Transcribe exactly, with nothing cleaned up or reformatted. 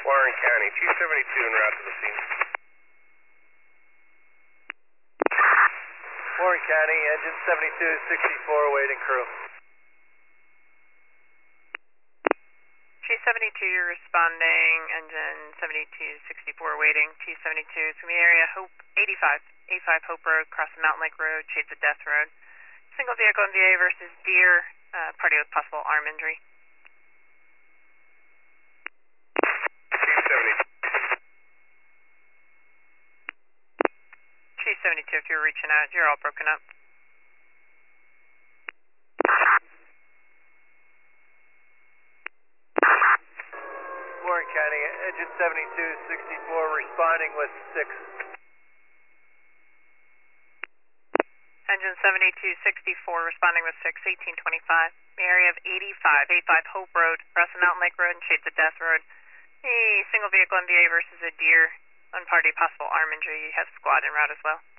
Warren County, T seventy-two en route to the scene. Warren County, engine seventy-two sixty-four, waiting crew. T seventy-two, you're responding, engine seventy-two sixty-four waiting, T seventy-two, from the area, Hope eighty-five, eighty-five Hope Road, across the Mountain Lake Road, shades of Death Road. Single vehicle M V A versus Deer, uh, party with possible arm injury. T seventy-two. T seventy-two, if you're reaching out, you're all broken up. Warren County, engine seventy-two sixty-four, responding with six. Engine seventy-two sixty-four, responding with six, eighteen twenty-five. The area of eighty-five, eighty-five Hope Road, across the Mountain Lake Road and shades of Death Road. A single vehicle M V A versus a Deer, one party possible arm injury. You have squad en route as well.